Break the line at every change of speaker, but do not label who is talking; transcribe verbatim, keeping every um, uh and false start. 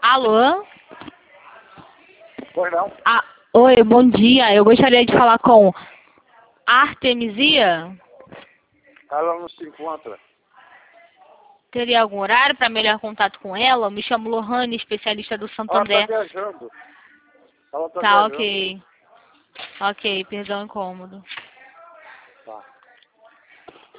Alô?
Pois não?
Ah, oi, bom dia. Eu gostaria de falar com Artemisia.
Ela não se encontra.
Teria algum horário para melhor contato com ela? Eu me chamo Lohane, especialista do Santo
Ela
André.
está viajando. Ela está
Tá,
viajando.
ok. Ok, perdão o incômodo.